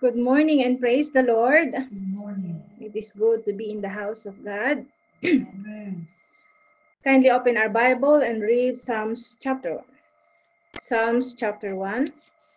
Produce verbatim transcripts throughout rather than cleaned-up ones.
Good morning and praise the Lord. Good morning. It is good to be in the house of God. Amen. Kindly open our Bible and read Psalms chapter one. Psalms chapter one.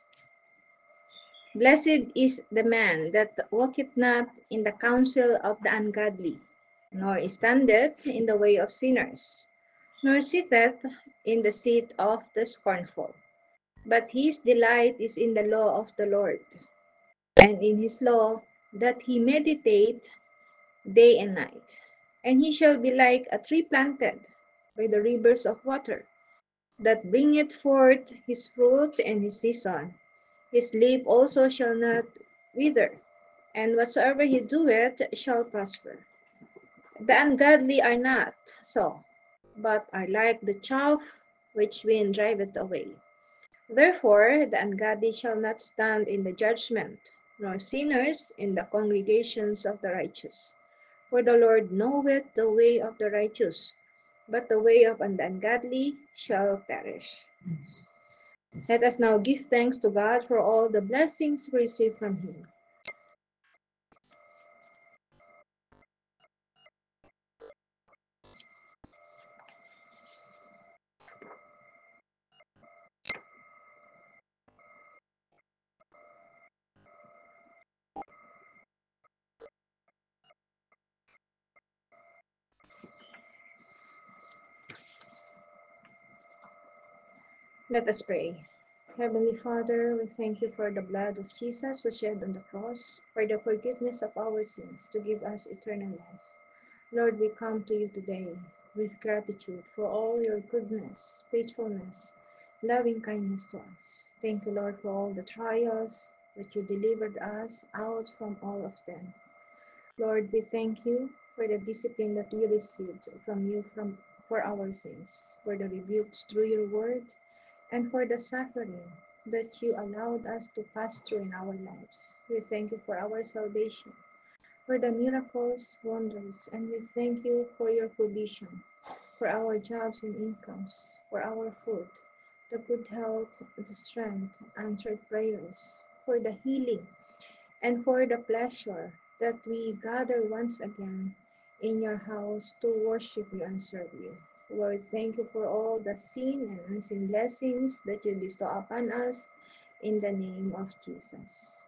Blessed is the man that walketh not in the counsel of the ungodly, nor standeth in the way of sinners, nor sitteth in the seat of the scornful. But his delight is in the law of the Lord, and in his law that he meditate day and night. And he shall be like a tree planted by the rivers of water, that bringeth forth his fruit in his season. His leaf also shall not wither, and whatsoever he doeth shall prosper. The ungodly are not so, but are like the chaff which wind driveth away. Therefore the ungodly shall not stand in the judgment, nor sinners in the congregations of the righteous. For the Lord knoweth the way of the righteous, but the way of the ungodly shall perish. Let us now give thanks to God for all the blessings we receive from Him. Let us pray. Heavenly Father, we thank you for the blood of Jesus who shed on the cross, for the forgiveness of our sins, to give us eternal life. Lord, we come to you today with gratitude for all your goodness, faithfulness, loving kindness to us. Thank you, Lord, for all the trials that you delivered us out from all of them. Lord, we thank you for the discipline that we received from you from, for our sins, for the rebukes through your word, and for the suffering that you allowed us to pass through in our lives. We thank you for our salvation, for the miracles, wonders, and we thank you for your provision, for our jobs and incomes, for our food, the good health, the strength, answered prayers, for the healing, and for the pleasure that we gather once again in your house to worship you and serve you. Lord, thank you for all the seen and unseen blessings that you bestow upon us in the name of Jesus.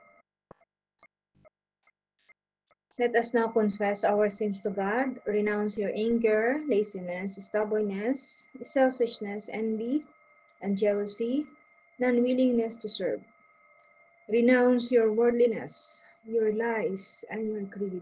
Let us now confess our sins to God, renounce your anger, laziness, stubbornness, selfishness, envy, and jealousy, non-willingness to serve. Renounce your worldliness, your lies, and your greed.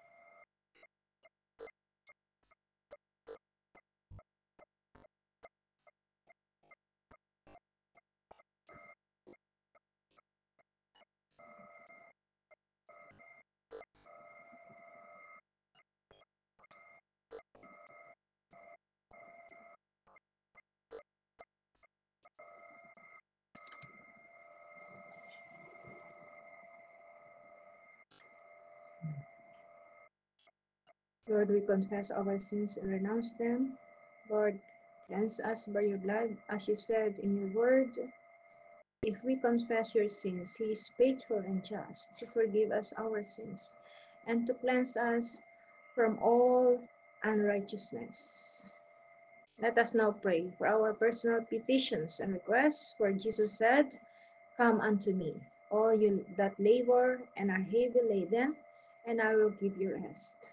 Lord, we confess our sins and renounce them. Lord, cleanse us by your blood, as you said in your word. If we confess your sins, he is faithful and just to forgive us our sins and to cleanse us from all unrighteousness. Let us now pray for our personal petitions and requests, for Jesus said, "Come unto me, all you that labor and are heavy laden, and I will give you rest."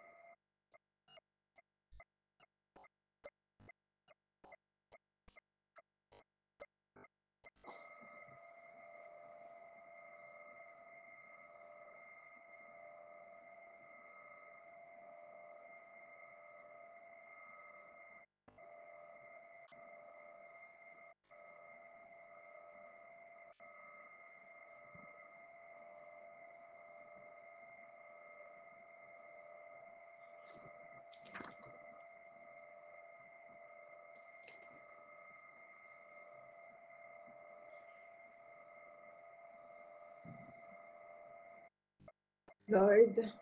Lord,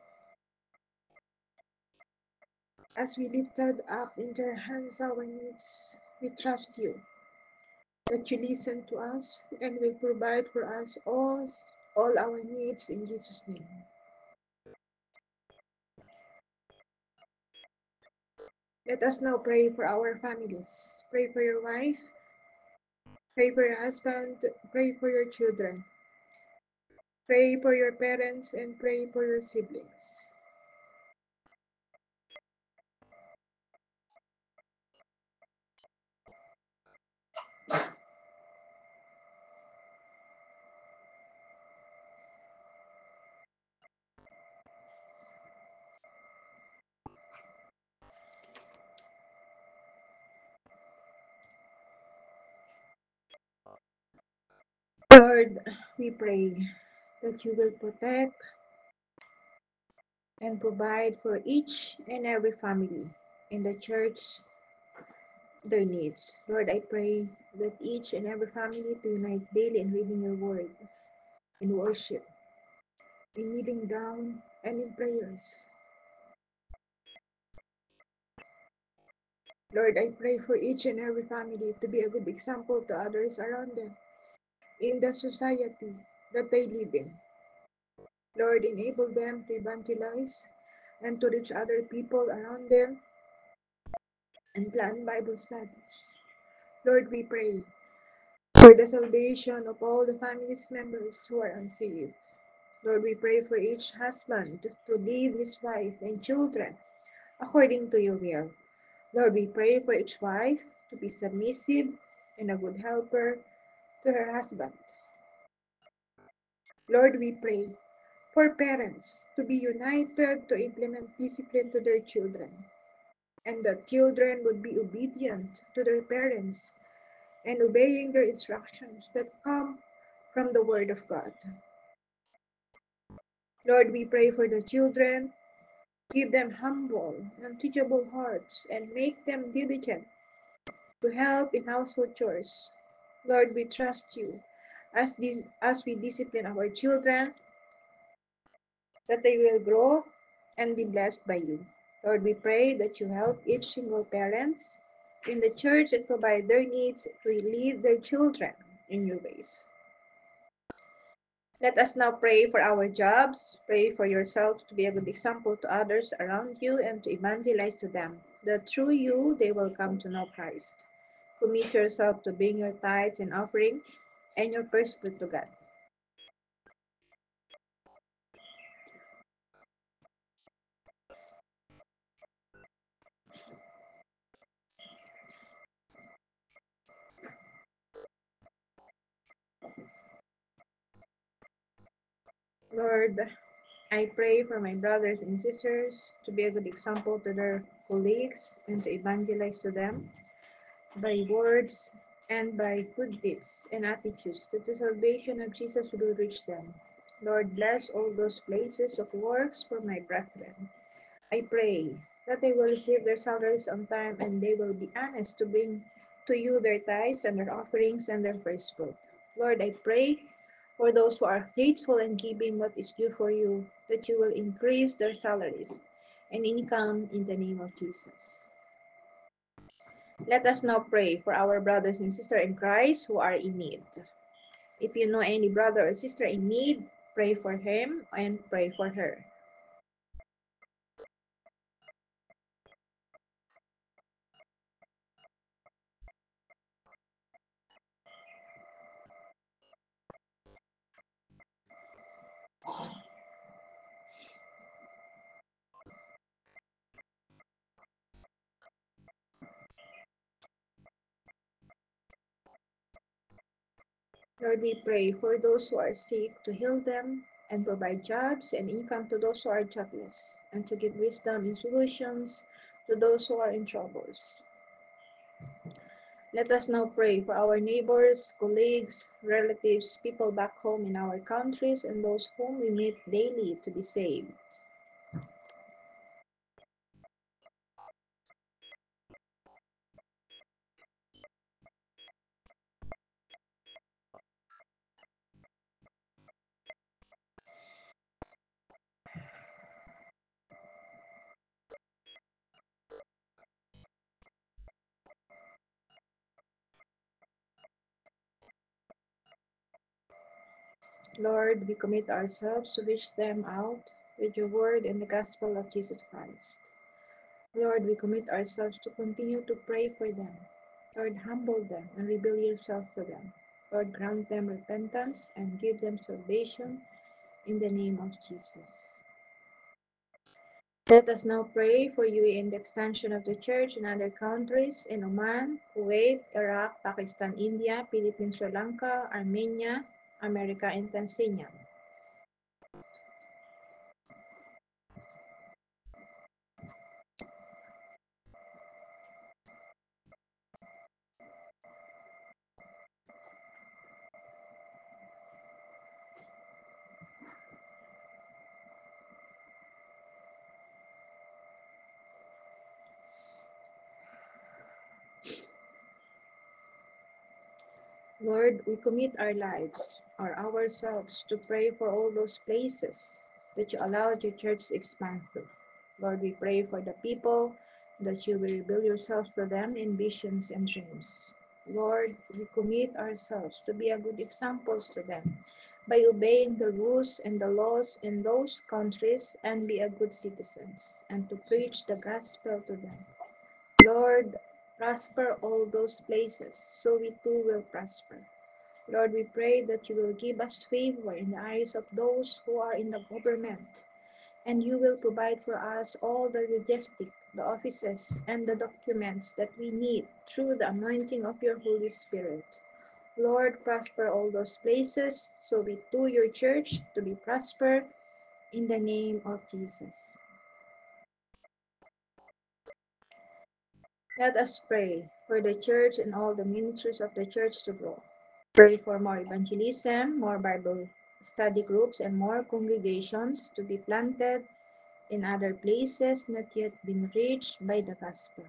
as we lifted up in your hands our needs, we trust you that you listen to us and will provide for us all, all our needs in Jesus' name. Let us now pray for our families. Pray for your wife, pray for your husband, pray for your children, pray for your parents, and pray for your siblings. Lord, we pray that you will protect and provide for each and every family in the church their needs. Lord, I pray that each and every family to unite daily in reading your word, in worship, in kneeling down, and in prayers. Lord, I pray for each and every family to be a good example to others around them in the society that they live in. Lord, enable them to evangelize and to reach other people around them and plan Bible studies. Lord, we pray for the salvation of all the family's members who are unsaved. Lord, we pray for each husband to lead his wife and children according to your will. Lord, we pray for each wife to be submissive and a good helper to her husband. Lord, we pray for parents to be united to implement discipline to their children, and that children would be obedient to their parents and obeying their instructions that come from the Word of God. Lord, we pray for the children. Give them humble and teachable hearts and make them diligent to help in household chores. Lord, we trust you as, this, as we discipline our children that they will grow and be blessed by you. Lord, we pray that you help each single parents in the church and provide their needs to lead their children in your ways. Let us now pray for our jobs. Pray for yourself to be a good example to others around you and to evangelize to them, that through you they will come to know Christ. Commit yourself to bring your tithes and offering and your first fruit to God. Lord, I pray for my brothers and sisters to be a good example to their colleagues and to evangelize to them by words and by good deeds and attitudes that the salvation of Jesus will reach them. Lord, bless all those places of works for my brethren. I pray that they will receive their salaries on time and they will be honest to bring to you their tithes and their offerings and their first fruit. Lord, I pray for those who are faithful in giving what is due for you, that you will increase their salaries and income in the name of Jesus. Let us now pray for our brothers and sisters in Christ who are in need. If you know any brother or sister in need, pray for him and pray for her. Lord, we pray for those who are sick to heal them and provide jobs and income to those who are jobless, and to give wisdom and solutions to those who are in troubles. Let us now pray for our neighbors, colleagues, relatives, people back home in our countries, and those whom we meet daily to be saved. Lord, we commit ourselves to reach them out with your word and the gospel of Jesus Christ. Lord, we commit ourselves to continue to pray for them. Lord, humble them and reveal yourself to them. Lord, grant them repentance and give them salvation in the name of Jesus. Let us now pray for you in the extension of the church in other countries in Oman, Kuwait, Iraq, Pakistan, India, Philippines, Sri Lanka, Armenia, America, and Tanzania. Lord, we commit our lives or ourselves to pray for all those places that you allowed your church to expand through. Lord, we pray for the people that you will reveal yourself to them in visions and dreams. Lord, we commit ourselves to be a good examples to them by obeying the rules and the laws in those countries and be a good citizens and to preach the gospel to them. Lord, prosper all those places so we too will prosper. Lord, we pray that you will give us favor in the eyes of those who are in the government, and you will provide for us all the logistic, the offices, and the documents that we need through the anointing of your Holy Spirit. Lord, prosper all those places, so we do your church to be prospered in the name of Jesus. Let us pray for the church and all the ministries of the church to grow. Pray for more evangelism, more Bible study groups, and more congregations to be planted in other places not yet been reached by the gospel.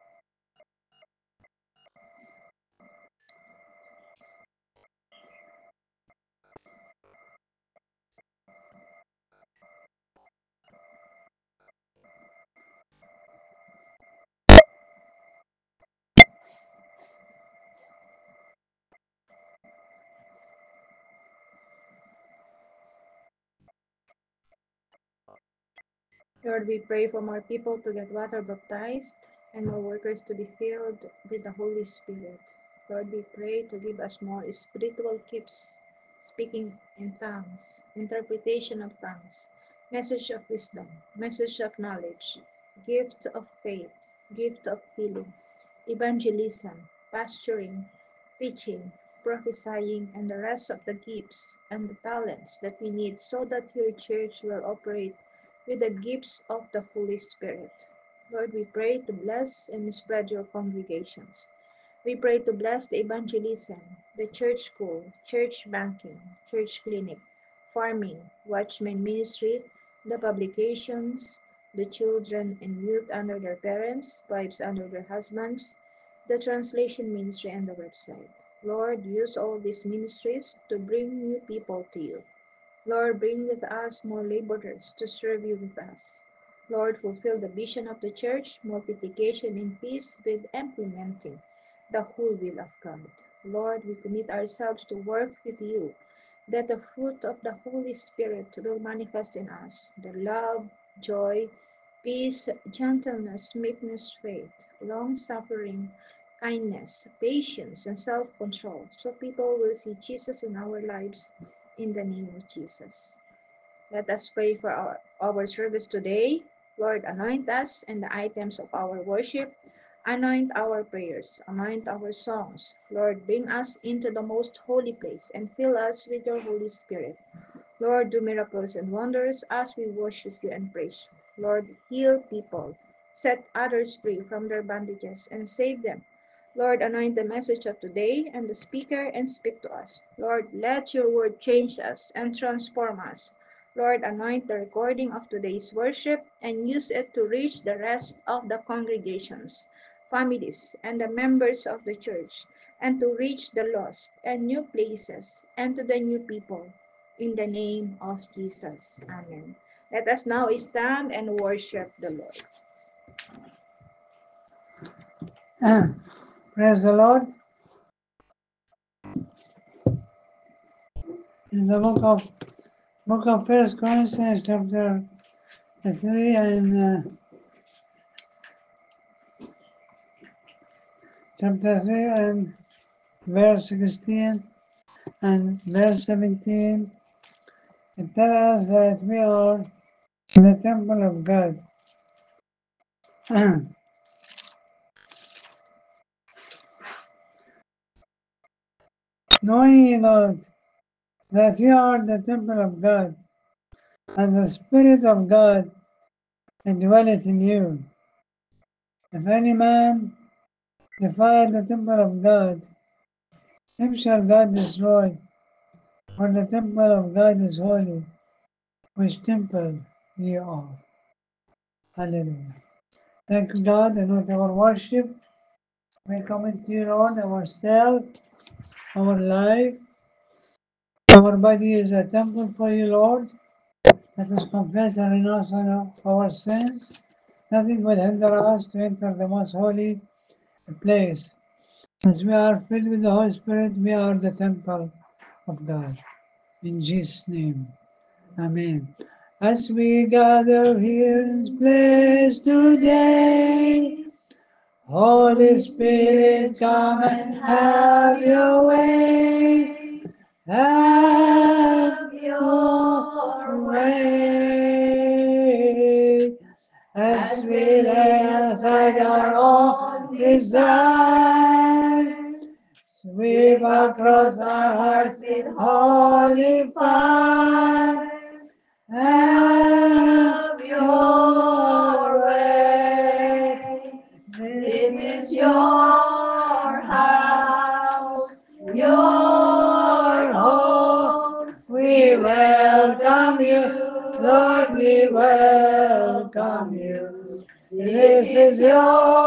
Lord, we pray for more people to get water baptized and more workers to be filled with the Holy Spirit. Lord, we pray to give us more spiritual gifts, speaking in tongues, interpretation of tongues, message of wisdom, message of knowledge, gift of faith, gift of healing, evangelism, pastoring, teaching, prophesying, and the rest of the gifts and the talents that we need so that your church will operate with the gifts of the Holy Spirit. Lord, we pray to bless and spread your congregations. We pray to bless the evangelism, the church school, church banking, church clinic, farming, watchman ministry, the publications, the children and youth under their parents, wives under their husbands, the translation ministry, and the website. Lord, use all these ministries to bring new people to you. Lord, bring with us more laborers to serve you with us. Lord, fulfill the vision of the church, multiplication in peace with implementing the whole will of God. Lord, we commit ourselves to work with you, that the fruit of the Holy Spirit will manifest in us the love, joy, peace, gentleness, meekness, faith, long suffering, kindness, patience, and self control, so people will see Jesus in our lives in the name of Jesus. Let us pray for our, our service today. Lord, anoint us and the items of our worship. Anoint our prayers. Anoint our songs. Lord, bring us into the most holy place and fill us with your Holy Spirit. Lord, do miracles and wonders as we worship you and praise you. Lord, heal people, set others free from their bondages, and save them. Lord, anoint the message of today and the speaker and speak to us. Lord, let your word change us and transform us. Lord, anoint the recording of today's worship and use it to reach the rest of the congregations, families, and the members of the church, and to reach the lost and new places and to the new people in the name of Jesus. Amen. Let us now stand and worship the Lord. Praise the Lord. in the book of book of First Corinthians, chapter three and uh, chapter three and verse sixteen and verse seventeen. It tells us that we are the temple of God. Knowing ye not that ye are the temple of God, and the Spirit of God dwelleth in you. If any man defile the temple of God, him shall God destroy, for the temple of God is holy, which temple ye are. Hallelujah. Thank you, God, and with our worship, we commit to you, Lord, ourselves, our life. Our body is a temple for you, Lord. Let us confess and renounce our sins. Nothing will hinder us to enter the most holy place. As we are filled with the Holy Spirit, we are the temple of God. In Jesus' name, amen. As we gather here in this place today, Holy Spirit, come and have your way. Have your way. As we lay aside our own desire, sweep across our hearts with holy fire. Have your way. This is your house, your home. We welcome you, Lord, we welcome you. This is your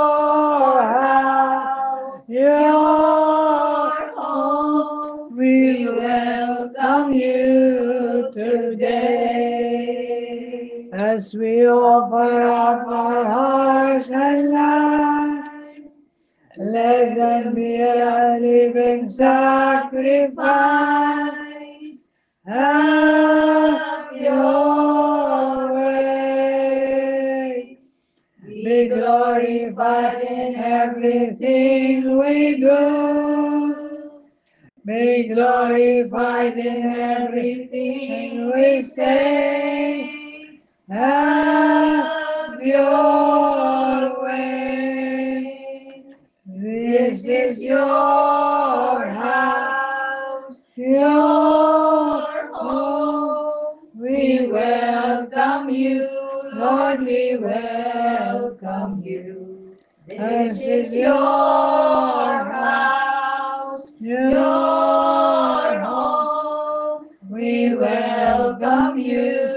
house, your home. We welcome you today. As we offer up our hearts and lives, let them be a living sacrifice. Have your way. Be glorified in everything we do. Be glorified in everything we say. Have your way. This is your house, your home. We welcome you, Lord, we welcome you. This is your house, your home. We welcome you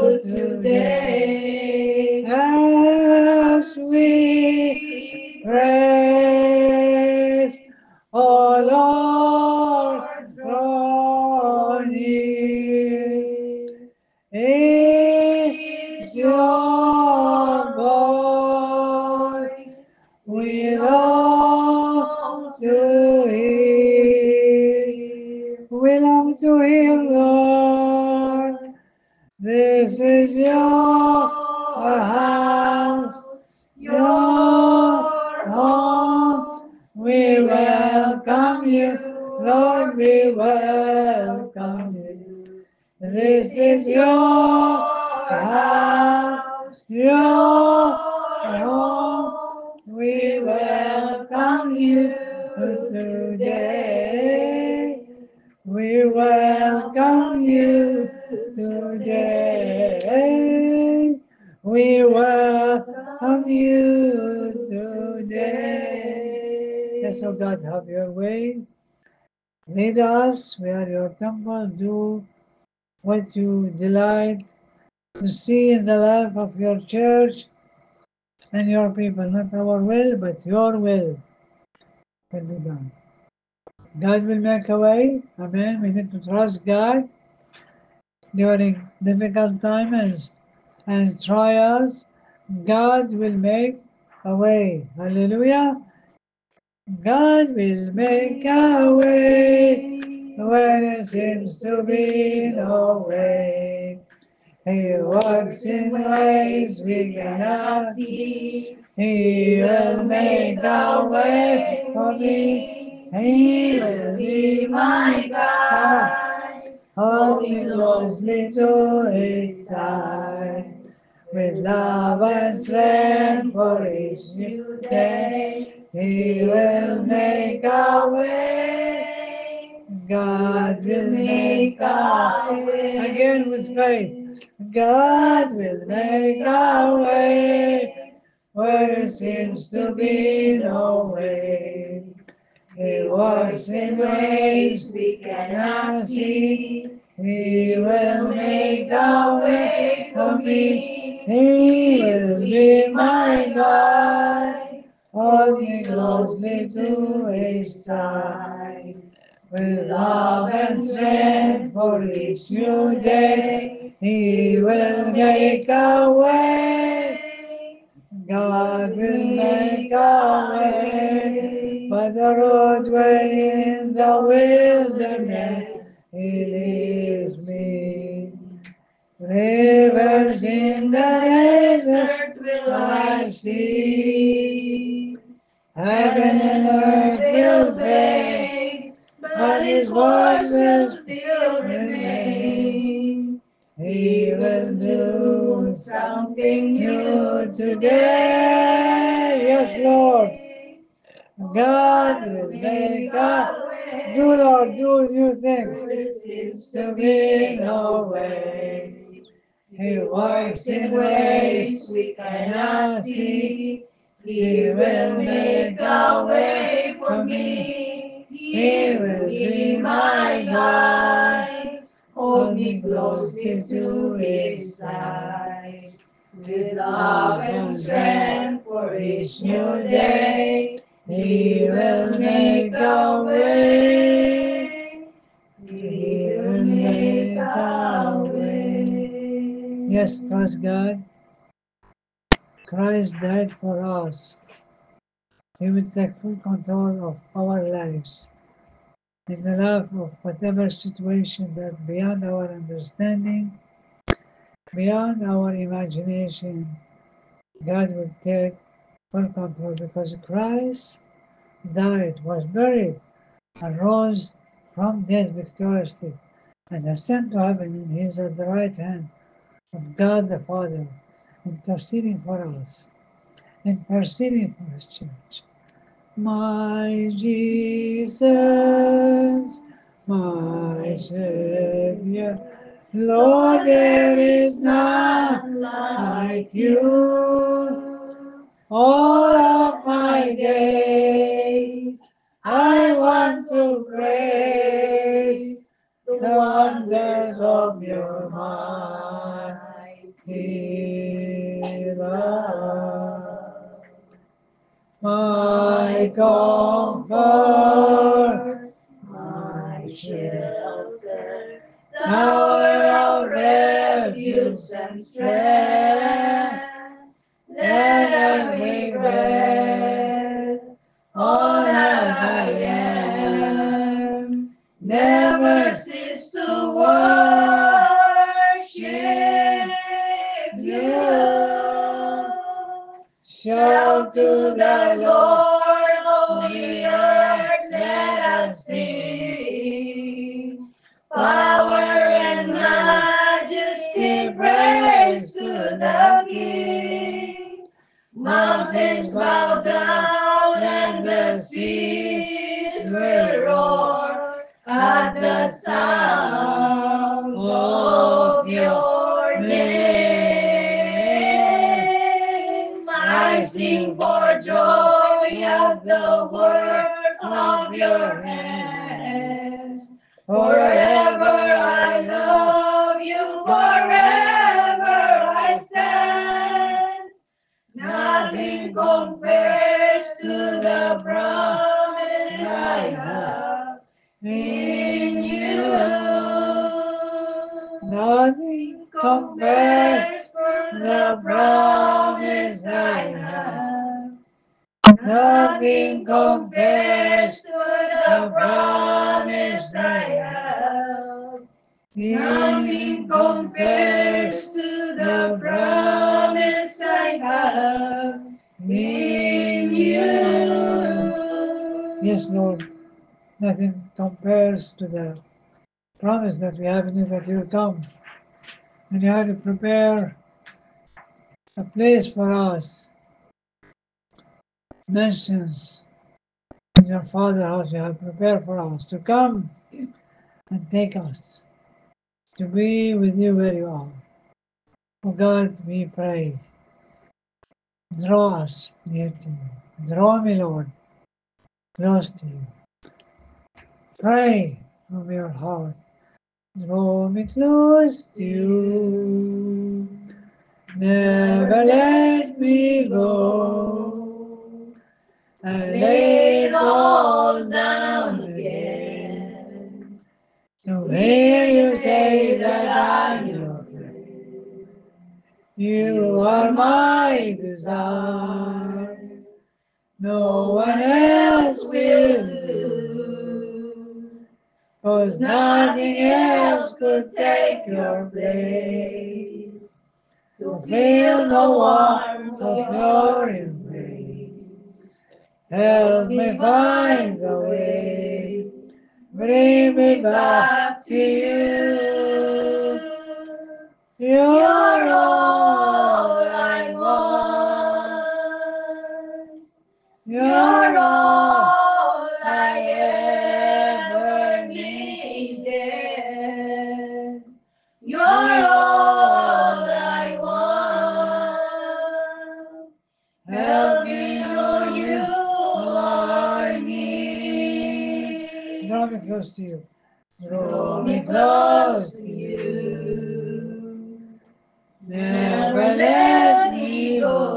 today. As we praise, O Lord, draw near. It's your voice we long to hear. We long to hear, Lord. This is your house, your home. We welcome you, Lord, we welcome you. This is your house, your home. We welcome you today. We welcome you today. We welcome you today. Yes, oh God, have your way. Lead us. We are your temple. Do what you delight to see in the life of your church and your people. Not our will, but your will will be done. God will make a way. Amen. We need to trust God during difficult times and trials. God will make a way. Hallelujah. God will make a way when there seems to be no way. He works in ways we cannot see. He will make a way for me. He will be my guide. Hold me closely to His side. With love and strength for each new day, He will make a way. God will make a way. Again with faith. God will make a way where there seems to be no way. He works in ways we cannot see. He will make a way for me. He will be my guide. Hold me closely to His side. With love and strength for each new day, He will make a way. God will make a way by the roadway in the wilderness. He leads me. Rivers in the desert will I see. Heaven and earth will fade, but His voice will still remain. He will do something new today. Yes, Lord. God will make a way. Do, Lord, do new things. There seems to be no way. He works in ways we cannot see. He will make a way for me. He will be my guide. Hold me closely to His side. With love and strength for each new day, He will make a way. He will make a way. Yes, trust God. Christ died for us. He will take full control of our lives. In the life of whatever situation that beyond our understanding, beyond our imagination, God will take full control because Christ died, was buried, and rose from death victoriously, and ascended to heaven, and He is at the right hand of God the Father, interceding for us, interceding for His church. My Jesus, my Savior, Lord, there is none like you. All of my days, I want to praise the wonders of your mighty love. My comfort, my shelter, tower of refuge and strength, let me breath, all that I am, never cease to worship you. Shout to the Lord, all the earth, let us sing. Power and majesty, praise to the King. Mountains bow down and the seas will roar at the sound of your name. I sing for joy at the works of your hands. Forever I love you, forever I stand. Nothing compares to the promise I have in you. Nothing compares to the promise I have. Nothing compares to the promise I have. Nothing compares to the promise I have in you. Yes, Lord, nothing compares to the promise that we have in you that you will come and you have to prepare a place for us. Mentions in your Father's house you have prepared for us to come and take us to be with you where you are. Oh God, we pray. Draw us near to you. Draw me, Lord, close to you. Pray from your heart. Draw me close to you. Never let me go. I lay it all down again. To hear you say that I'm your friend. You are my desire. No one else will do. 'Cause nothing else could take your place. To feel the warmth of your embrace. Help me find a way. Bring me back to you. You're all I want. You're all I ever needed. You're all I want. Help me know you are near. Draw me close to you. Draw me close to you. Never let me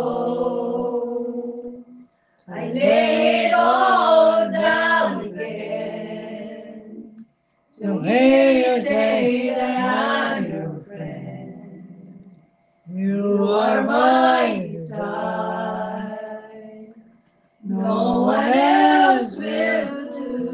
go. I lay it all down again. To hear you say that I'm your friend. You are my desire. No one else will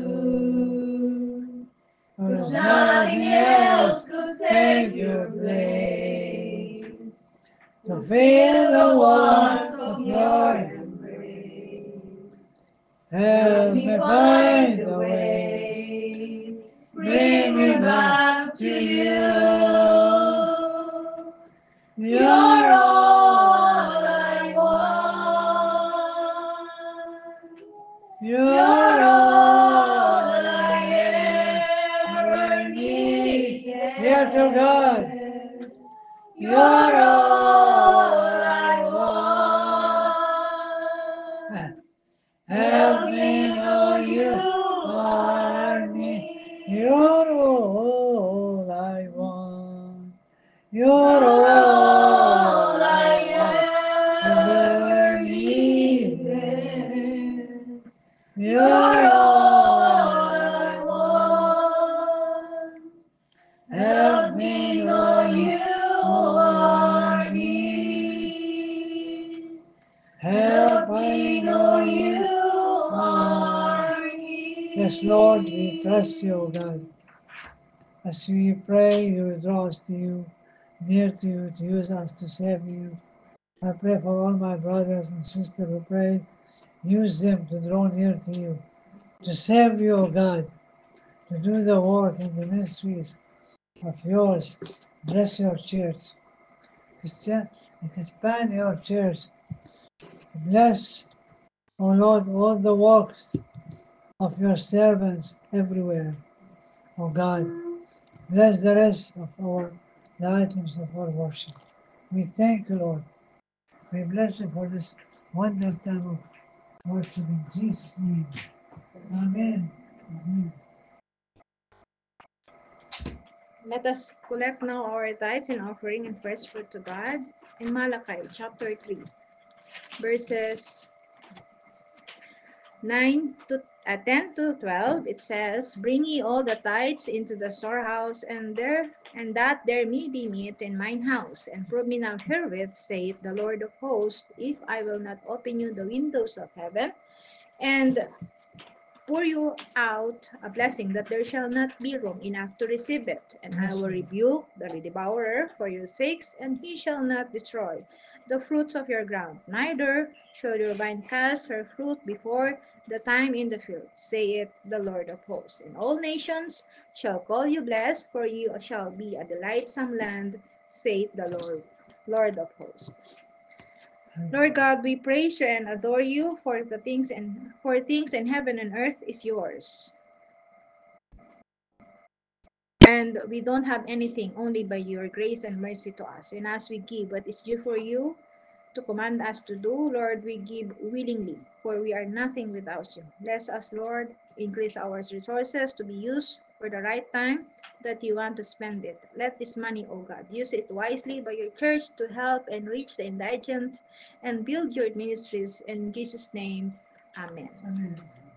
do. 'Cause nothing else could take your place. To feel the warmth of your embrace. Help me find a way. Bring me back to you. You're all I want. You're all I ever needed. Yes, oh God. You're all I want. Help me know you are near. You're all I want. You're all I ever needed. You're all I want. Help me know you are near. Help me know you are near. Yes, Lord, we trust you, O God. As we pray, you will draw us to you, near to you, to use us to save you. I pray for all my brothers and sisters who pray. Use them to draw near to you, to save you, O God, to do the work and the ministries of yours. Bless your church. Christian, and expand your church. Bless, O Lord, all the works of your servants everywhere. O God, bless the rest of our the items of our worship. We thank you, Lord. We bless you for this wonderful time of worship in Jesus' name. Amen. Amen. Let us collect now our tithes and offering and first fruit to God in Malachi chapter three, verses nine to At ten to twelve, it says, Bring ye all the tithes into the storehouse, and there and that there may be meat in mine house, and prove me now herewith, saith the Lord of hosts, if I will not open you the windows of heaven, and pour you out a blessing that there shall not be room enough to receive it. And I will rebuke the devourer for your sakes, and he shall not destroy the fruits of your ground, neither shall your vine cast her fruit before the time in the field, saith the Lord of hosts. And all nations shall call you blessed, for you shall be a delightsome land, saith the Lord, Lord of hosts. Lord God, we praise you and adore you, for the things and for things in heaven and earth is yours. And we don't have anything only by your grace and mercy to us. And as we give what is due for you to command us to do, Lord, we give willingly, for we are nothing without you. Bless us, Lord. Increase our resources to be used for the right time that you want to spend it. Let this money, O God, use it wisely by your church to help and reach the indigent and build your ministries. In Jesus' name, amen. Amen.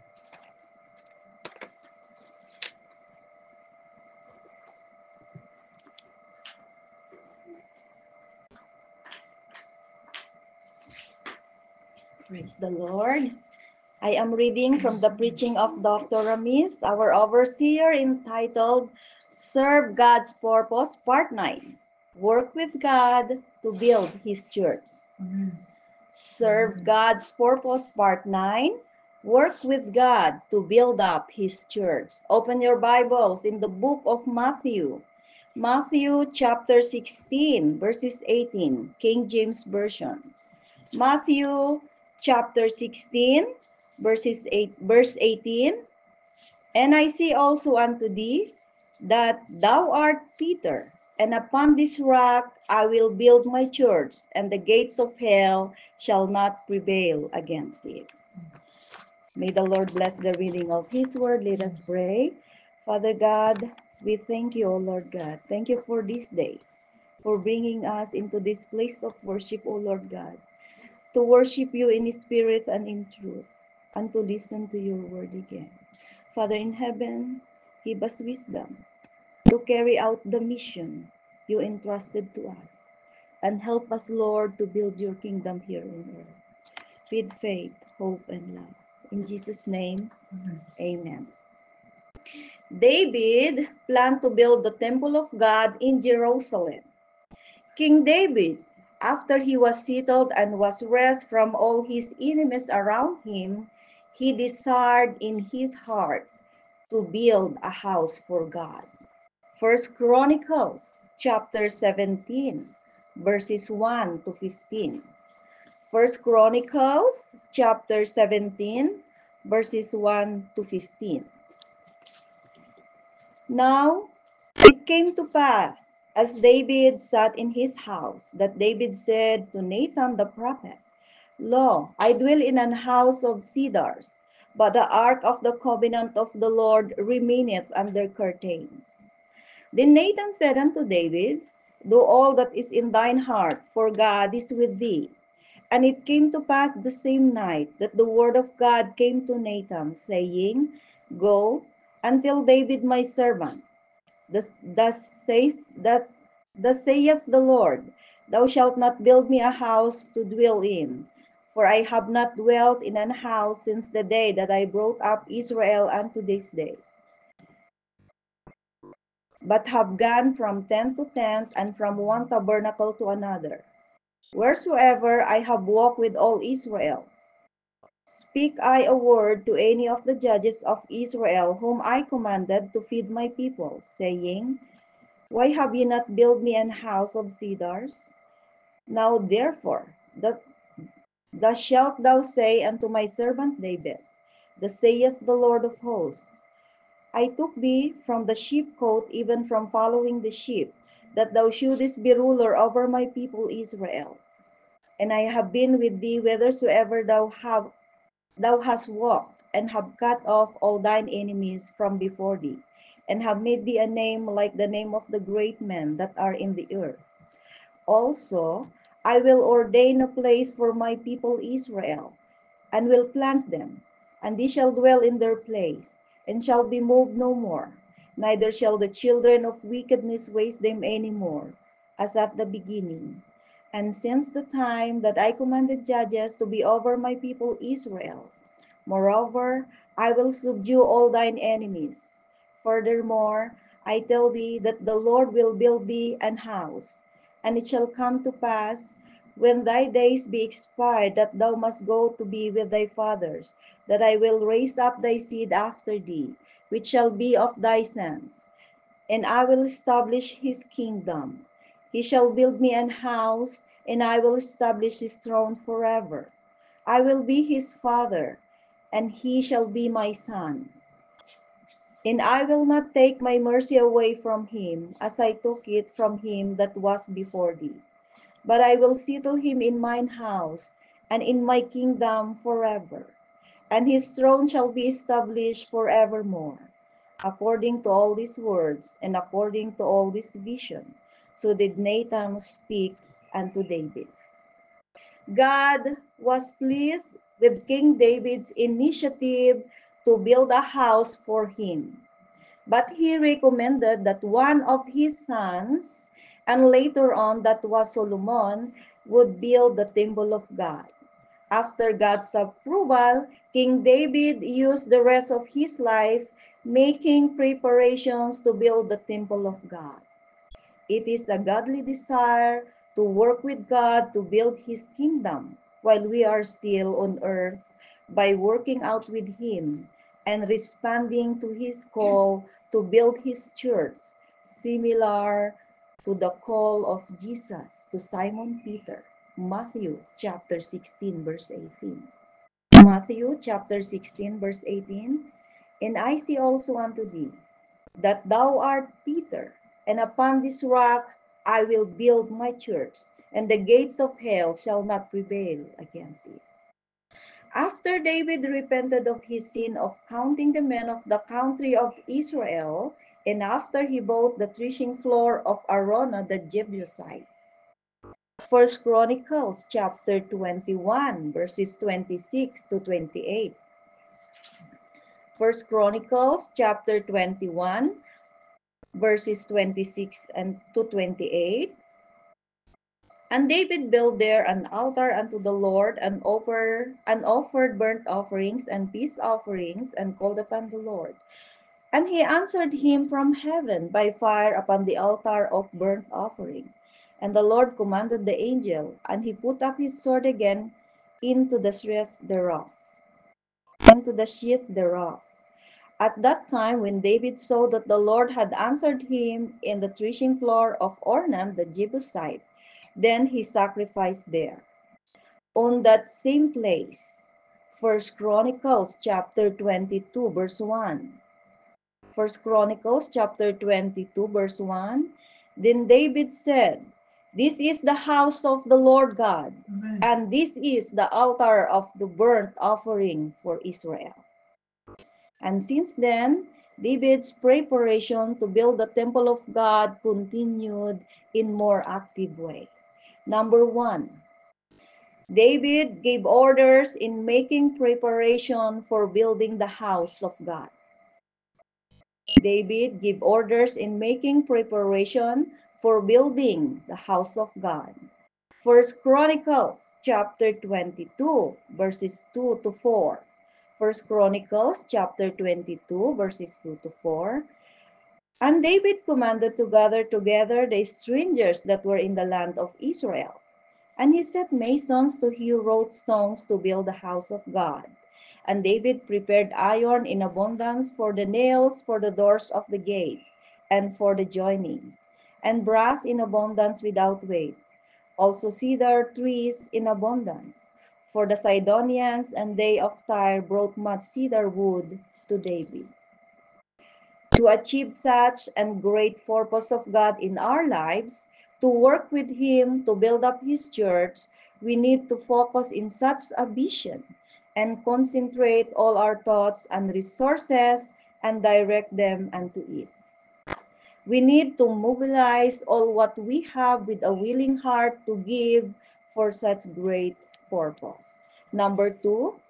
Praise the Lord. I am reading from the preaching of Doctor Ramis, our overseer, entitled Serve God's Purpose, Part nine. Work with God to build His church. Amen. Serve God's Purpose, Part nine. Work with God to build up His church. Open your Bibles in the book of Matthew. Matthew chapter sixteen, verses eighteen, King James Version. Matthew chapter sixteen, verses eight, verse eighteen. And I say also unto thee that thou art Peter, and upon this rock I will build my church, and the gates of hell shall not prevail against it. May the Lord bless the reading of His word. Let us pray. Father God, we thank you, O Lord God. Thank you for this day, for bringing us into this place of worship, O Lord God, to worship you in spirit and in truth, and to listen to your word again. Father in heaven, give us wisdom to carry out the mission you entrusted to us, and help us, Lord, to build your kingdom here on earth with faith, hope, and love. In Jesus' name, Amen. amen. David planned to build the temple of God in Jerusalem. King David, after he was settled and was rest from all his enemies around him, he desired in his heart to build a house for God. First Chronicles chapter seventeen, verses one to fifteen. First Chronicles chapter seventeen, verses one to fifteen. Now it came to pass, as David sat in his house, that David said to Nathan the prophet, Lo, I dwell in an house of cedars, but the ark of the covenant of the Lord remaineth under curtains. Then Nathan said unto David, Do all that is in thine heart, for God is with thee. And it came to pass the same night that the word of God came to Nathan, saying, Go and tell David my servant, Thus, thus saith that thus saith the Lord, Thou shalt not build me a house to dwell in, for I have not dwelt in an house since the day that I brought up Israel unto this day, but have gone from tent to tent, and from one tabernacle to another, wheresoever I have walked with all Israel. Speak I a word to any of the judges of Israel, whom I commanded to feed my people, saying, Why have ye not built me an house of cedars? Now therefore, that thus shalt thou say unto my servant David, Thus saith the Lord of hosts, I took thee from the sheepcote, even from following the sheep, that thou shouldest be ruler over my people Israel. And I have been with thee whithersoever thou have thou hast walked, and have cut off all thine enemies from before thee, and have made thee a name like the name of the great men that are in the earth. Also, I will ordain a place for my people Israel, and will plant them, and they shall dwell in their place, and shall be moved no more. Neither shall the children of wickedness waste them any more, as at the beginning. And since the time that I commanded judges to be over my people Israel, moreover, I will subdue all thine enemies. Furthermore, I tell thee that the Lord will build thee an house, and it shall come to pass, when thy days be expired, that thou must go to be with thy fathers, that I will raise up thy seed after thee, which shall be of thy sons, and I will establish his kingdom. He shall build me an house, and I will establish his throne forever. I will be his father, and he shall be my son. And I will not take my mercy away from him, as I took it from him that was before thee. But I will settle him in mine house, and in my kingdom forever. And his throne shall be established forevermore. According to all these words, and according to all this vision, so did Nathan speak unto David. God was pleased with King David's initiative to build a house for him. But he recommended that one of his sons, and later on that was Solomon, would build the temple of God. After God's approval, King David used the rest of his life making preparations to build the temple of God. It is a godly desire to work with God to build his kingdom while we are still on earth by working out with him and responding to his call to build his church, similar to the call of Jesus to Simon Peter. Matthew chapter sixteen, verse eighteen. Matthew chapter sixteen, verse eighteen. And I say also unto thee, that thou art Peter, and upon this rock I will build my church, and the gates of hell shall not prevail against it. After David repented of his sin of counting the men of the country of Israel, and after he bought the threshing floor of Araunah the Jebusite, First Chronicles chapter twenty-one, verses twenty-six to twenty-eight. First Chronicles chapter twenty-one, verses twenty-six and to twenty-eight. And David built there an altar unto the Lord, and offer and offered burnt offerings and peace offerings, and called upon the Lord. And he answered him from heaven by fire upon the altar of burnt offering. And the Lord commanded the angel, and he put up his sword again into the sheath thereof. Into the sheath thereof. At that time, when David saw that the Lord had answered him in the threshing floor of Ornan the Jebusite, then he sacrificed there. On that same place, First Chronicles chapter twenty-two, verse one. First Chronicles chapter twenty-two, verse one. Then David said, this is the house of the Lord God, Amen. and this is the altar of the burnt offering for Israel. And since then, David's preparation to build the temple of God continued in more active way. Number one, David gave orders in making preparation for building the house of God. David gave orders in making preparation for building the house of God. First Chronicles chapter twenty-two, verses two to four. First Chronicles chapter twenty-two, verses two to four. And David commanded to gather together the strangers that were in the land of Israel. And he set masons to hew wrought stones to build the house of God. And David prepared iron in abundance for the nails, for the doors of the gates, and for the joinings, and brass in abundance without weight. Also cedar trees in abundance. For the Sidonians and they of Tyre brought much cedar wood to David. To achieve such and great purpose of God in our lives, to work with Him to build up His church, we need to focus in such a vision and concentrate all our thoughts and resources and direct them unto it. We need to mobilize all what we have with a willing heart to give for such great purpose. Number two,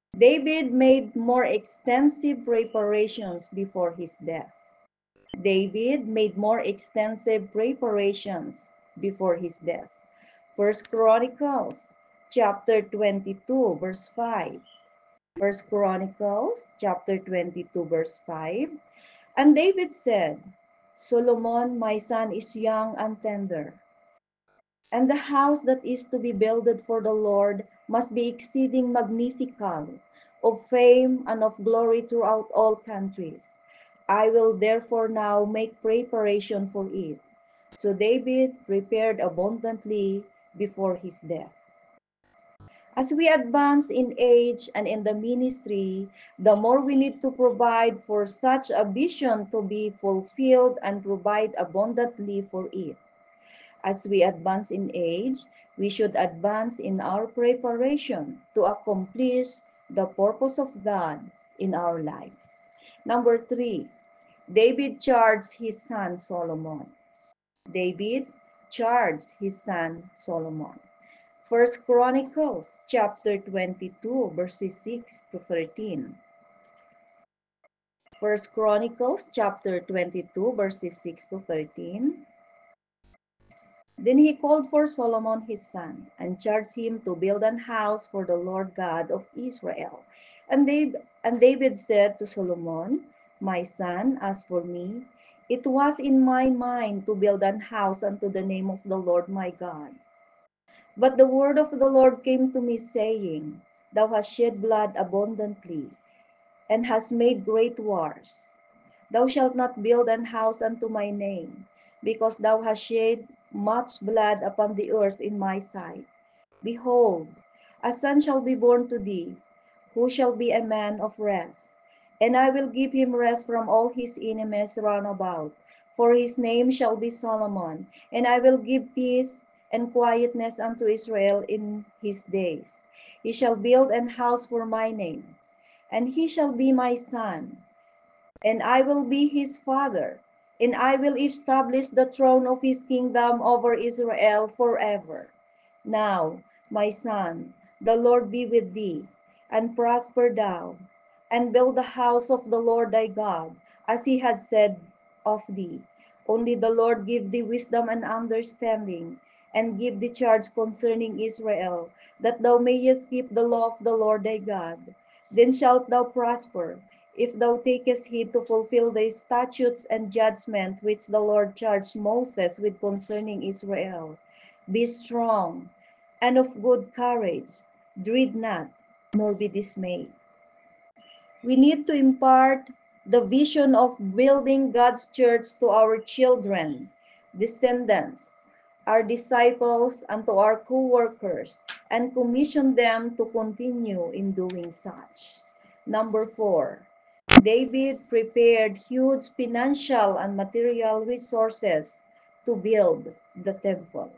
David made more extensive preparations before his death. David made more extensive preparations before his death. First Chronicles chapter twenty-two verse five. First Chronicles chapter twenty-two verse five. And David said, Solomon my son is young and tender, and the house that is to be builded for the Lord must be exceeding magnificent, of fame and of glory throughout all countries. I will therefore now make preparation for it. So David prepared abundantly before his death. As we advance in age and in the ministry, the more we need to provide for such a vision to be fulfilled and provide abundantly for it. As we advance in age, we should advance in our preparation to accomplish the purpose of God in our lives. Number three, David charged his son Solomon. David charged his son Solomon. First Chronicles chapter twenty-two verses six to thirteen. First Chronicles chapter twenty-two verses six to thirteen. Then he called for Solomon his son, and charged him to build an house for the Lord God of Israel. And David, and David said to Solomon, My son, as for me, it was in my mind to build an house unto the name of the Lord my God. But the word of the Lord came to me, saying, Thou hast shed blood abundantly, and hast made great wars. Thou shalt not build an house unto my name, because thou hast shed much blood upon the earth in my sight. Behold, a son shall be born to thee, who shall be a man of rest. And I will give him rest from all his enemies round about. For his name shall be Solomon, and I will give peace and quietness unto Israel in his days. He shall build an house for my name, and he shall be my son, and I will be his father, and I will establish the throne of his kingdom over Israel forever. Now, my son, the Lord be with thee, and prosper thou, and build the house of the Lord thy God, as he had said of thee. Only the Lord give thee wisdom and understanding, and give thee charge concerning Israel, that thou mayest keep the law of the Lord thy God. Then shalt thou prosper, if thou takest heed to fulfill the statutes and judgment which the Lord charged Moses with concerning Israel. Be strong and of good courage, dread not, nor be dismayed. We need to impart the vision of building God's church to our children, descendants, our disciples, and to our co-workers, and commission them to continue in doing such. Number four, David prepared huge financial and material resources to build the temple.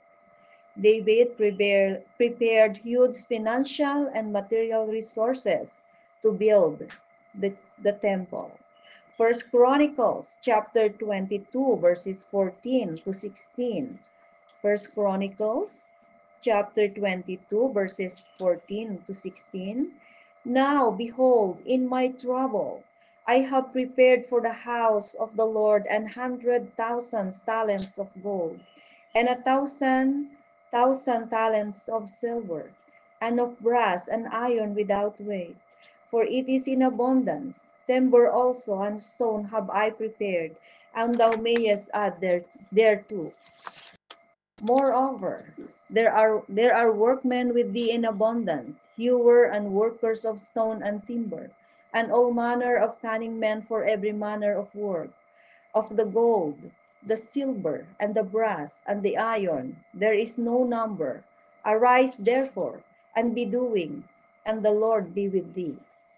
David prepared, prepared huge financial and material resources to build the, the temple. First Chronicles chapter twenty-two verses fourteen to sixteen. First Chronicles chapter twenty-two verses fourteen to sixteen. Now behold, in my trouble I have prepared for the house of the Lord an hundred thousand talents of gold, and a thousand thousand talents of silver, and of brass and iron without weight. For it is in abundance. Timber also and stone have I prepared, and thou mayest add there, thereto. Moreover, there are there are workmen with thee in abundance, hewer and workers of stone and timber, and all manner of cunning men for every manner of work, of the gold, the silver, and the brass, and the iron, there is no number. Arise therefore, and be doing, and the Lord be with thee.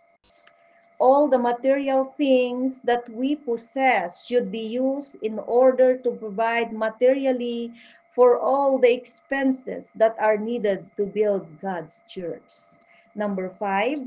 All the material things that we possess should be used in order to provide materially for all the expenses that are needed to build God's church. Number five,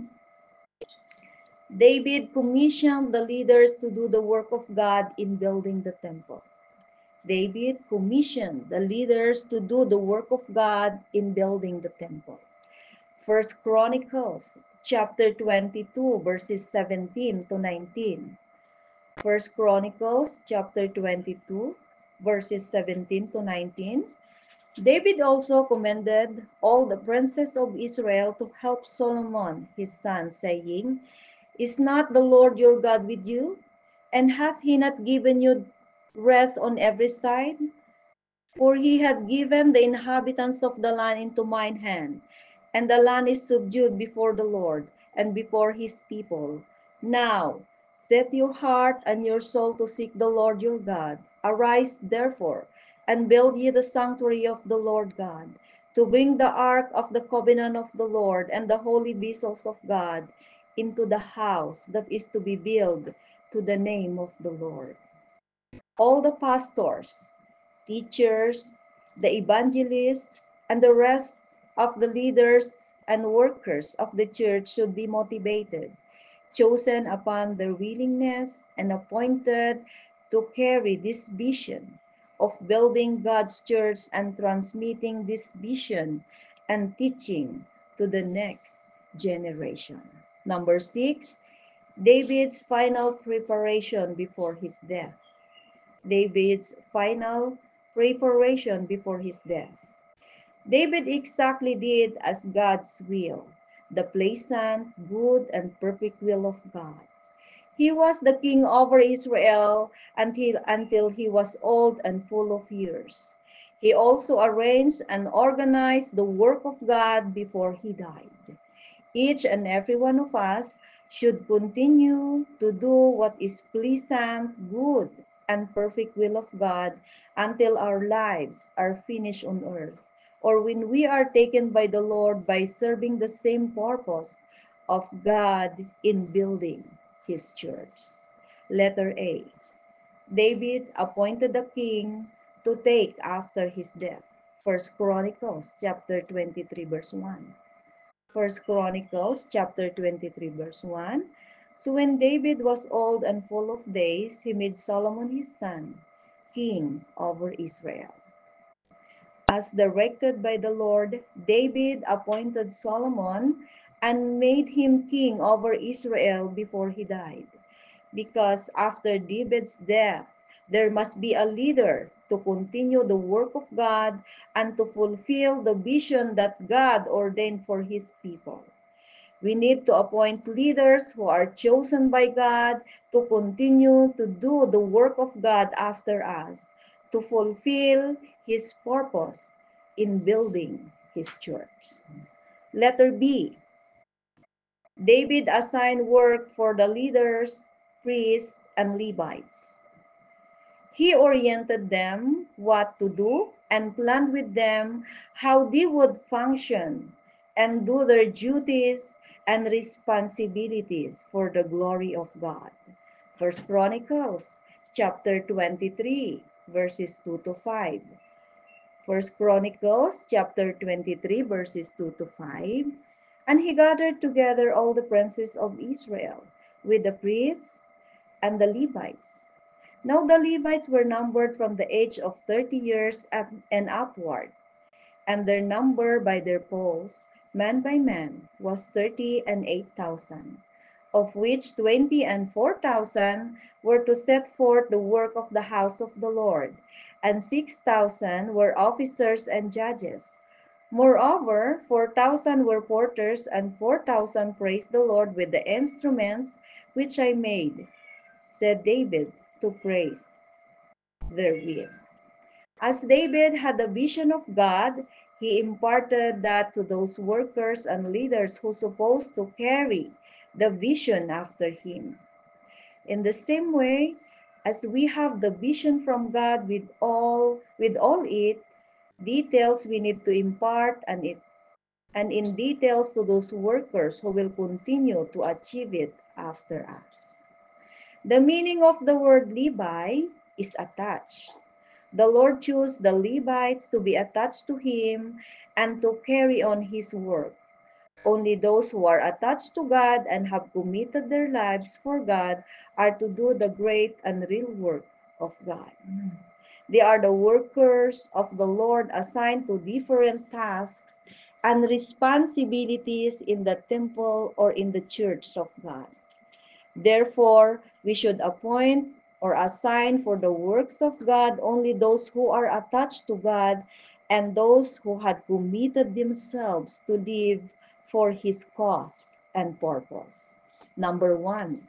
David commissioned the leaders to do the work of God in building the temple. David commissioned the leaders to do the work of God in building the temple. First Chronicles chapter twenty-two, verses seventeen to nineteen. First Chronicles chapter twenty-two, verses seventeen to nineteen. David also commended all the princes of Israel to help Solomon his son, saying, Is not the Lord your God with you? And hath he not given you rest on every side? For he had given the inhabitants of the land into mine hand, and the land is subdued before the Lord and before his people. Now set your heart and your soul to seek the Lord your God. Arise, therefore, and build ye the sanctuary of the Lord God, to bring the ark of the covenant of the Lord and the holy vessels of God into the house that is to be built to the name of the Lord. All the pastors, teachers, the evangelists, and the rest of the leaders and workers of the church should be motivated, chosen upon their willingness, and appointed to carry this vision of building God's church and transmitting this vision and teaching to the next generation. Number six, David's final preparation before his death. David's final preparation before his death. David exactly did as God's will, the pleasant, good, and perfect will of God. He was the king over Israel until, until he was old and full of years. He also arranged and organized the work of God before he died. Each and every one of us should continue to do what is pleasant, good, and perfect will of God until our lives are finished on earth, or when we are taken by the Lord by serving the same purpose of God in building his church. Letter A. David appointed a king to take after his death. First Chronicles chapter twenty-three verse one. First Chronicles chapter twenty-three verse one. So when David was old and full of days, he made Solomon his son king over Israel. As directed by the Lord, David appointed Solomon and made him king over Israel before he died. Because after David's death, there must be a leader to continue the work of God and to fulfill the vision that God ordained for his people. We need to appoint leaders who are chosen by God to continue to do the work of God after us, to fulfill his purpose in building his church. Letter B. David assigned work for the leaders, priests, and Levites. He oriented them what to do and planned with them how they would function and do their duties and responsibilities for the glory of God. First Chronicles chapter twenty-three verses two to five. First Chronicles chapter twenty-three verses two to five. And he gathered together all the princes of Israel with the priests and the Levites. Now the Levites were numbered from the age of thirty years and upward, and their number by their polls, man by man, was thirty and eight thousand, of which twenty and four thousand were to set forth the work of the house of the Lord, and six thousand were officers and judges. Moreover, four thousand were porters, and four thousand praised the Lord with the instruments which I made, said David, to praise therewith. As David had the vision of God, he imparted that to those workers and leaders who supposed to carry the vision after him. In the same way, as we have the vision from God with all with all it details we need to impart and it and in details to those workers who will continue to achieve it after us. The meaning of the word Levi is attached. The Lord chose the Levites to be attached to him and to carry on his work. Only those who are attached to God and have committed their lives for God are to do the great and real work of God. They are the workers of the Lord assigned to different tasks and responsibilities in the temple or in the church of God. Therefore, we should appoint or assign for the works of God only those who are attached to God and those who had committed themselves to live for His cause and purpose. Number one,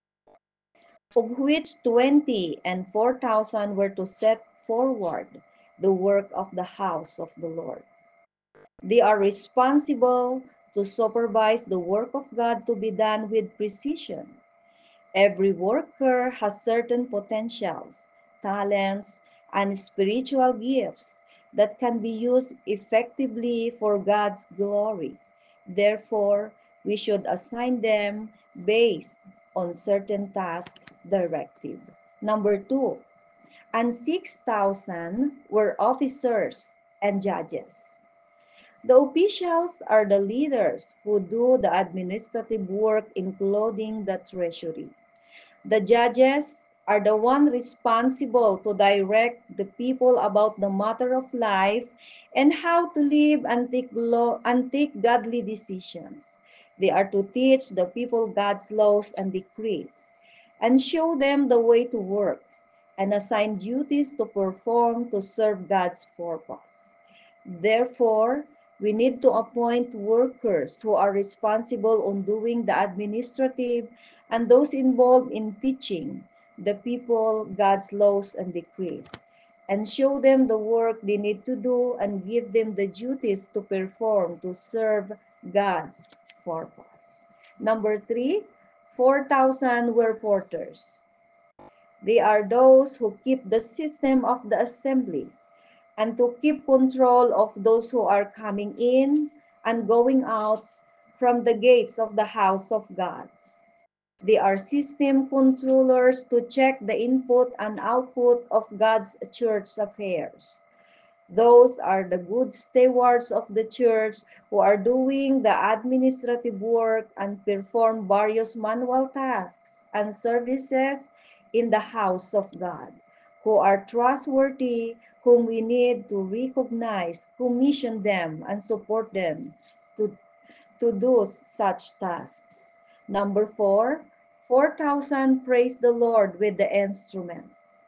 of which twenty and four thousand were to set forward the work of the house of the Lord. They are responsible to supervise the work of God to be done with precision. Every worker has certain potentials, talents, and spiritual gifts that can be used effectively for God's glory. Therefore, we should assign them based on certain task directive. Number two, and six thousand were officers and judges. The officials are the leaders who do the administrative work, including the treasury. The judges are the one responsible to direct the people about the matter of life and how to live and take, law, and take godly decisions. They are to teach the people God's laws and decrees and show them the way to work and assign duties to perform to serve God's purpose. Therefore, we need to appoint workers who are responsible on doing the administrative and those involved in teaching the people God's laws and decrees, and show them the work they need to do and give them the duties to perform to serve God's purpose. Number three, four thousand were porters. They are those who keep the system of the assembly and to keep control of those who are coming in and going out from the gates of the house of God. They are system controllers to check the input and output of God's church affairs. Those are the good stewards of the church who are doing the administrative work and perform various manual tasks and services in the house of God, who are trustworthy, whom we need to recognize, commission them, and support them to, to do such tasks. Number four, four thousand praise the Lord with the instruments.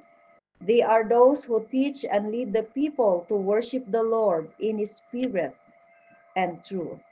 They are those who teach and lead the people to worship the Lord in spirit and truth.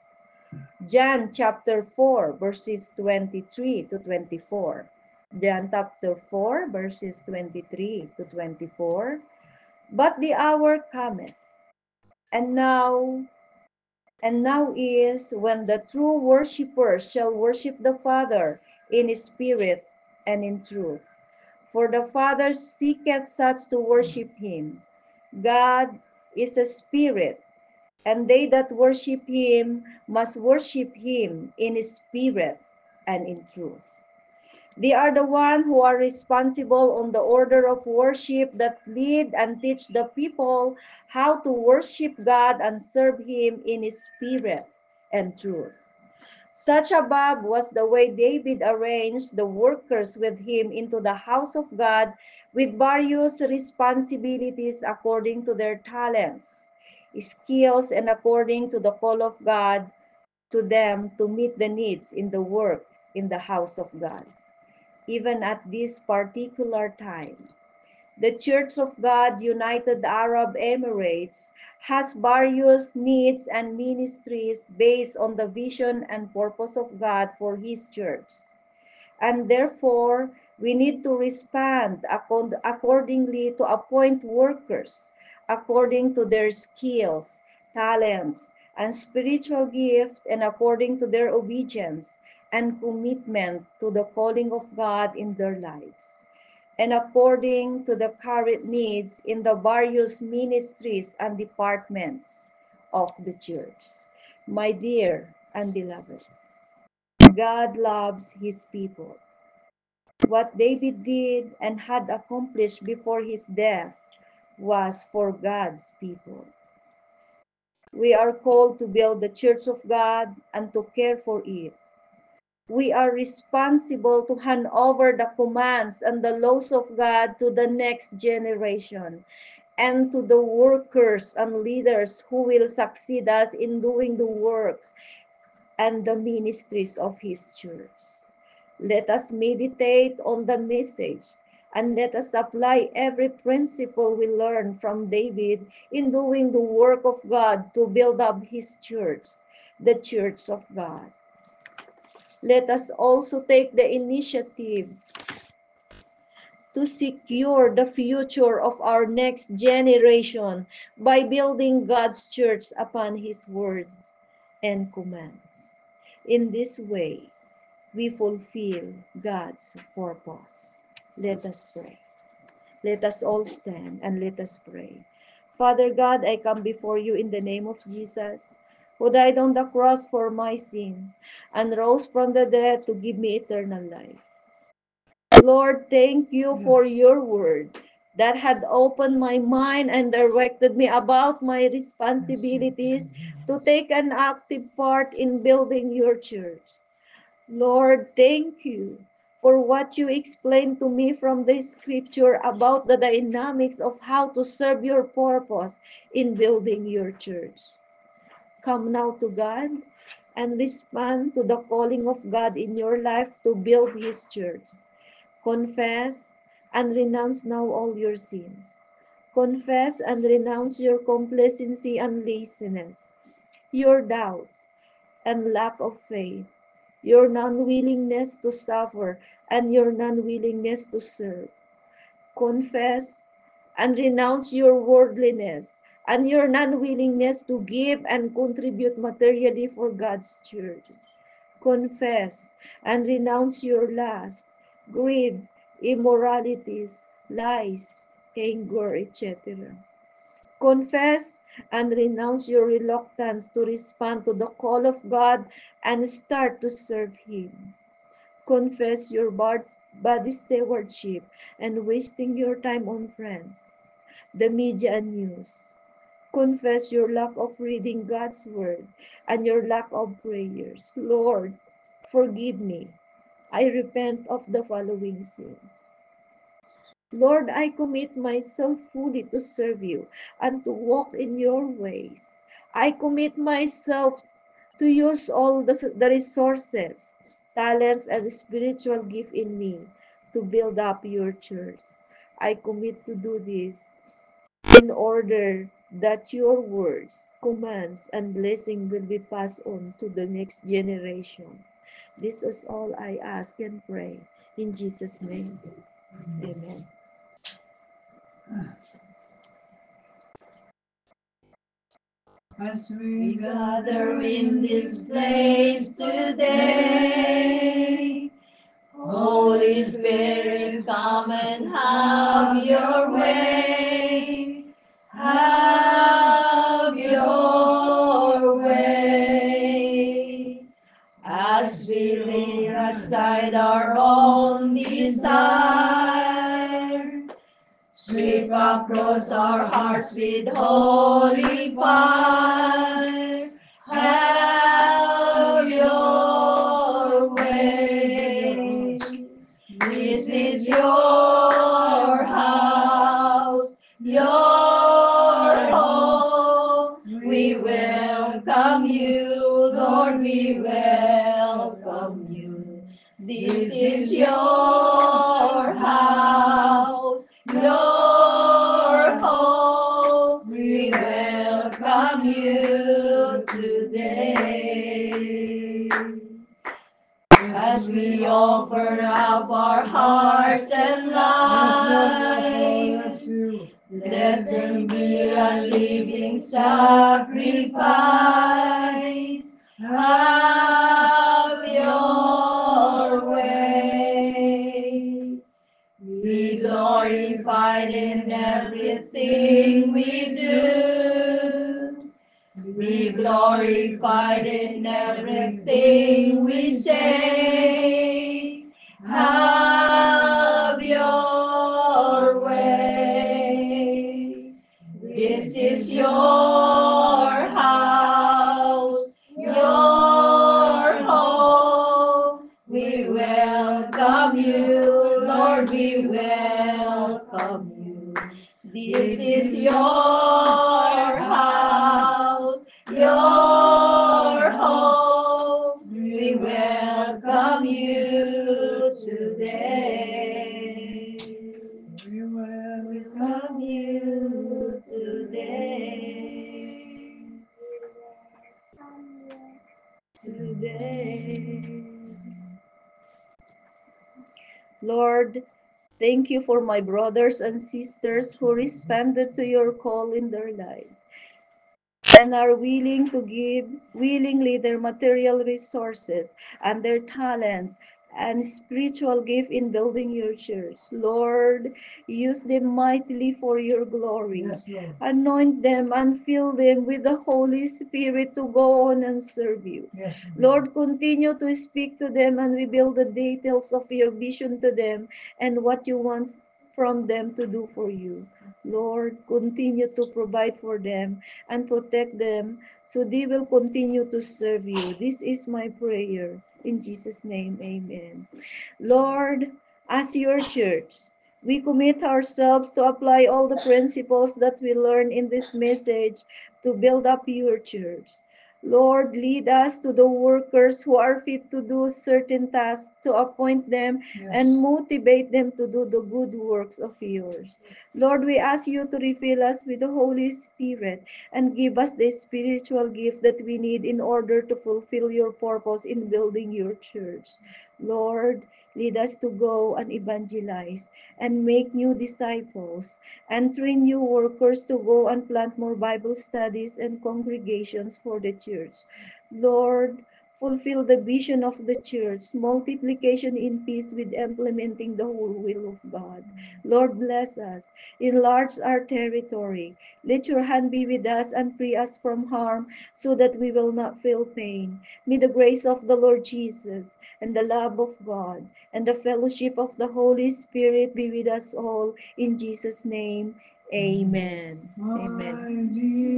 John chapter four, verses twenty-three to twenty-four. John chapter four, verses twenty-three to twenty-four. But the hour cometh, and now, and now is when the true worshippers shall worship the Father in spirit and in truth. For the Father seeketh such to worship him. God is a spirit, and they that worship him must worship him in spirit and in truth. They are the one who are responsible on the order of worship that lead and teach the people how to worship God and serve him in spirit and truth. Such above was the way David arranged the workers with him into the house of God with various responsibilities according to their talents, skills, and according to the call of God to them to meet the needs in the work in the house of God. Even at this particular time, the Church of God United Arab Emirates has various needs and ministries based on the vision and purpose of God for His church. And therefore, we need to respond accordingly to appoint workers according to their skills, talents, and spiritual gift, and according to their obedience and commitment to the calling of God in their lives, and according to the current needs in the various ministries and departments of the church. My dear and beloved, God loves his people. What David did and had accomplished before his death was for God's people. We are called to build the church of God and to care for it. We are responsible to hand over the commands and the laws of God to the next generation and to the workers and leaders who will succeed us in doing the works and the ministries of His church. Let us meditate on the message and let us apply every principle we learned from David in doing the work of God to build up His church, the church of God. Let us also take the initiative to secure the future of our next generation by building God's church upon His words and commands. In this way, we fulfill God's purpose. Let us pray. Let us all stand and let us pray. Father God, I come before you in the name of Jesus, who died on the cross for my sins and rose from the dead to give me eternal life. Lord, thank you for your word that had opened my mind and directed me about my responsibilities to take an active part in building your church. Lord, thank you for what you explained to me from the scripture about the dynamics of how to serve your purpose in building your church. Come now to God and respond to the calling of God in your life to build His church. Confess and renounce now all your sins. Confess and renounce your complacency and laziness, your doubts and lack of faith, your non-willingness to suffer, and your non-willingness to serve. Confess and renounce your worldliness and your non-willingness to give and contribute materially for God's church. Confess and renounce your lust, greed, immoralities, lies, anger, et cetera. Confess and renounce your reluctance to respond to the call of God and start to serve Him. Confess your body stewardship and wasting your time on friends, the media and news. Confess your lack of reading God's word and your lack of prayers. Lord, forgive me. I repent of the following sins. Lord, I commit myself fully to serve you and to walk in your ways. I commit myself to use all the, the resources, talents, and spiritual gift in me to build up your church. I commit to do this in order that your words, commands, and blessing will be passed on to the next generation. This is all I ask and pray in Jesus' name. Amen. As we We gather in this place today. Holy Spirit, come and have your way. Have your way. As we lay aside our own desire, sweep across our hearts with holy fire. Have your way. This is your house, your home. We welcome you, Lord, we welcome you. This is your house, your home. We welcome you today. As we offer up our hearts and lives, let them be a living sacrifice. Have your way. Be glorified in everything we do. Be glorified in everything we say. Have your way. This is your house, your home. We welcome you, Lord, we welcome you. This is your today. Lord, thank you for my brothers and sisters who responded to your call in their lives and are willing to give willingly their material resources and their talents and spiritual gift in building your church. Lord, use them mightily for your glory. Yes, Lord. Anoint them and fill them with the Holy Spirit to go on and serve you. Yes, Lord, continue to speak to them and reveal the details of your vision to them and what you want from them to do for you. Lord, continue to provide for them and protect them so they will continue to serve you. This is my prayer. In Jesus' name, amen. Lord, as your church, we commit ourselves to apply all the principles that we learn in this message to build up your church. Lord, lead us to the workers who are fit to do certain tasks, to appoint them Yes. and motivate them to do the good works of yours. Lord, we ask you to refill us with the Holy Spirit and give us the spiritual gift that we need in order to fulfill your purpose in building your church. Lord, lead us to go and evangelize and make new disciples and train new workers to go and plant more Bible studies and congregations for the church. Lord, fulfill the vision of the church, multiplication in peace with implementing the whole will of God. Lord, bless us, enlarge our territory. Let your hand be with us and free us from harm so that we will not feel pain. May the grace of the Lord Jesus and the love of God and the fellowship of the Holy Spirit be with us all. In Jesus' name, amen. Amen. My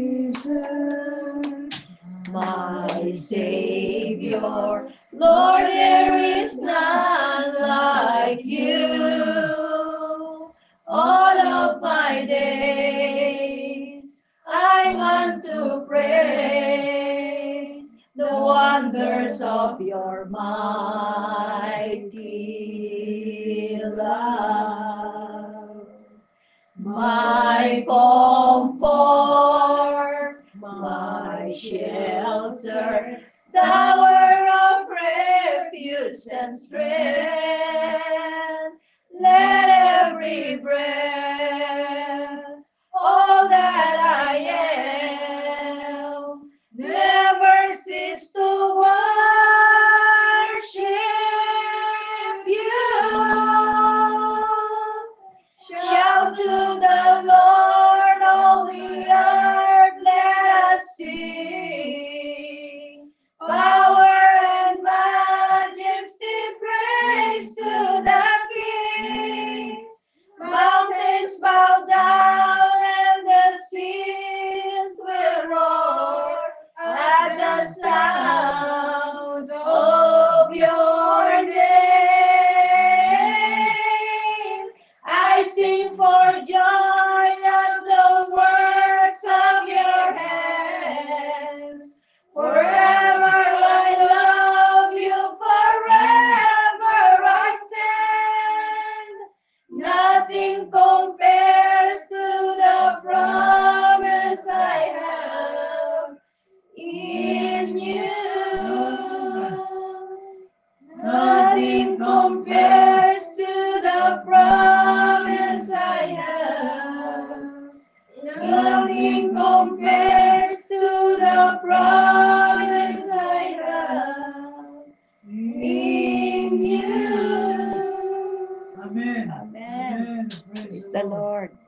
Jesus, My Savior, Lord, there is none like you. All of my days, I want to praise the wonders of your might.